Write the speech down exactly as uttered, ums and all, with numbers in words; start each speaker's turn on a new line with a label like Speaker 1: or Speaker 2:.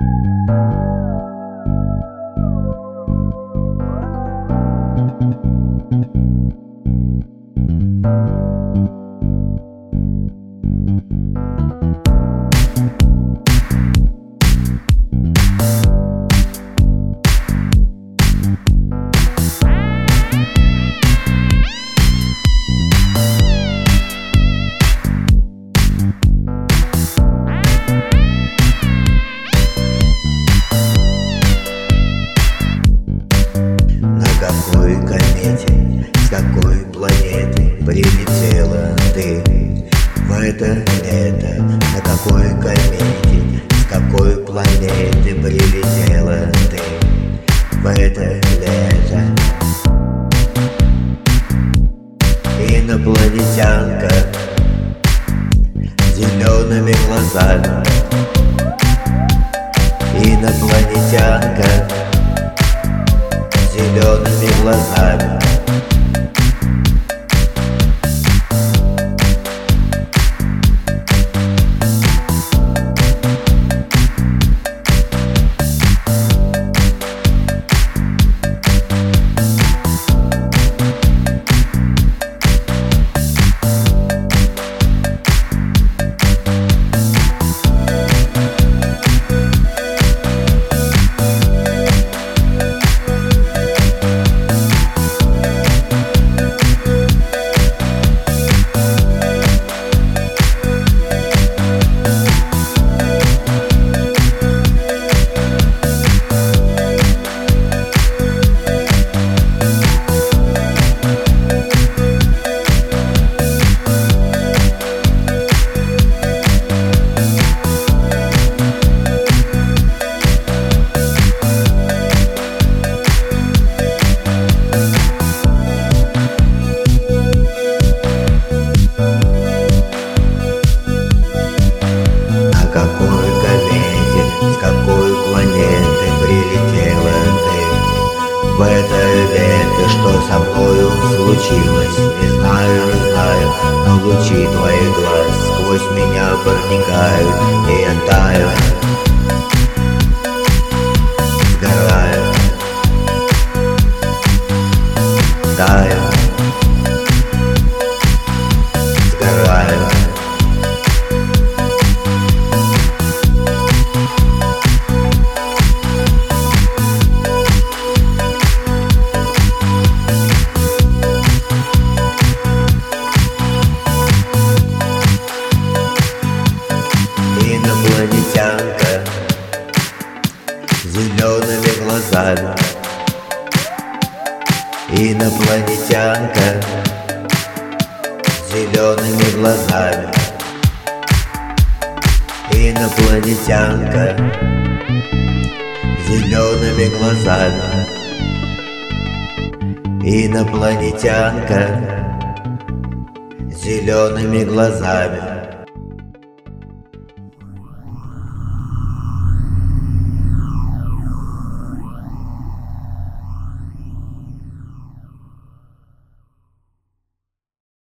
Speaker 1: С какой планеты прилетела ты в это лето? На какой комете, с какой планеты прилетела ты в это лето? Инопланетянка с зелеными глазами, инопланетянка с зелеными глазами. В это лето, что со мною случилось, не знаю, не знаю, но лучи твоих глаз сквозь меня проникают, и я таю, сгораю, таю, сгораю. Инопланетянка с зелеными глазами, инопланетянка с зелеными глазами, инопланетянка с зелеными глазами, инопланетянка с зелеными глазами.